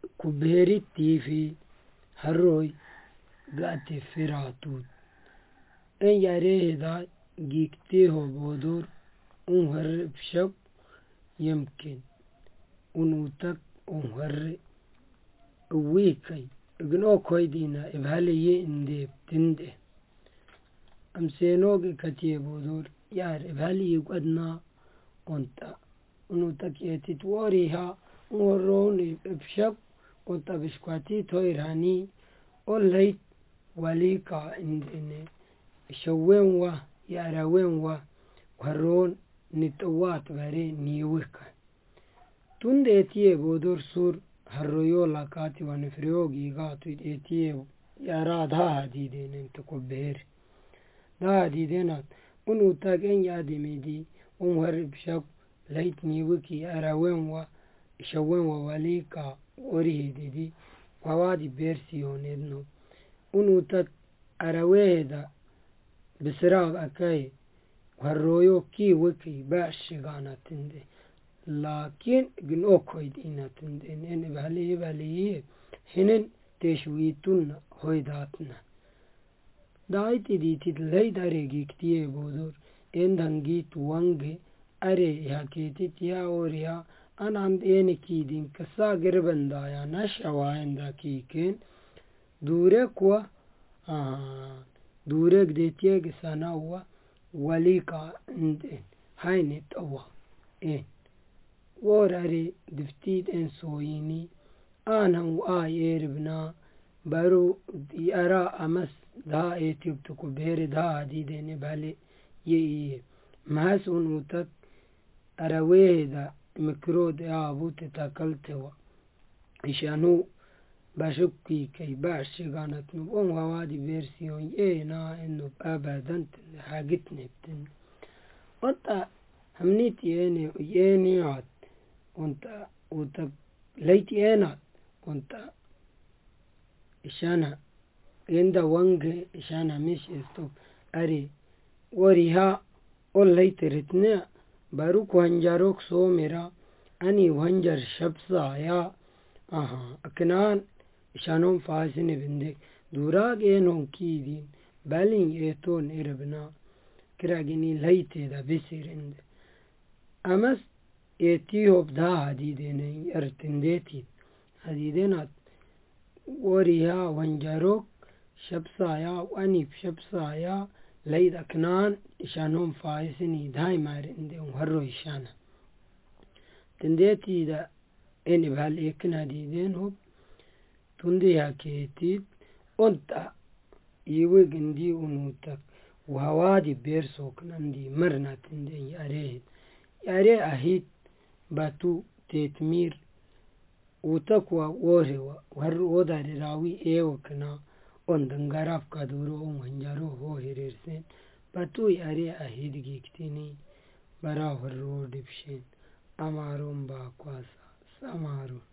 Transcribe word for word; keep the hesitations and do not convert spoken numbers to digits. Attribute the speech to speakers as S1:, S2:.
S1: kuberi tifi harroy gati firatut en yare da gikte ho bodur un har bshab يمكن ونوتك ومهر wiki اغنو كويدينا ابهالي اندي بتندي امسينوغي كتيه بودور يار ابهالي يقدنا وانتا ونوتك يتتوريها وروني بشب وانتا بشكواتي تويراني وليت وليكا انديني شوين وا ياراوين وا ورون نتوات غري نيوكا تند اتيه بودور سور هرويو لاكاتي ونفريوغي غاتو اتيه يارا دا ديدين انتكو بير دا ديدينات انو تاقين يادي ميدي ومهرب شاك ليت نيوكي اراوين و شوين وواليكا وريه ديدي ووادي بيرسيون ادنو انو تاك اراويه دا بسراغ اكاي هرويو كي وكي باش غانا تندي لكن جنو كويدينا تندي ان بهالي بهالي هنن تشويتون هويداتنا دايتي ديتي لي داريجي كتيه بودور ان دنجيت وانجي اري يا كيتي تيا اوريا انا عند ان كيدين كسا غربن دايا نشواين دا كيكين دوركوا اه دورك ديتيه كسانا هو وليكا اندين هاي نتوا إيه وراري دفتيد إن سويني أنا وآي إربنا بارو يرى أمس دا إيتيوب تكو بير دا دي ديني بالي يي ماس ونوتك أرويه دا مكرود يا أبو تتاكلتوا إشانو بشكي كي باش شغانت نبون ووادي بيرسيون يينا إنو أبدا حاجتني بتن وانت همنيت ييني ييني عاد وانت وانت ليت يينات وانت إشانا يندا وانج إشانا مش استوب أري وريها أول ليت رتنا باروك وانجاروك سو ميرا أني وانجر شبصا يا آها أكنان إشانون فاسني بندك دوراغ إنون كيدين بالين إيتون إربنا كراغيني ليتي دا بسيرند أمس إيتيوب دا هديدين يرتنديتي هديدينات وريها وانجاروك شبصايا واني بشبصايا ليد أكنان إشانون فاسني داي مارندي وهرو إشانا تنديتي دا إني بهالإيكن هديدين هوب تندي هكيتيت أنت يوغندي ونوتك وهوادي بيرسوك نندي مرنا تندي ياريد ياري أهيد باتو تيتمير وتكوى ووريوا وهرو وداري راوي ايوكنا وندنغراف كادورو ومهنجارو هو هيريرسين باتو ياري أهيد جيكتيني برا هرو دبشين أمارون باقواسا سمارو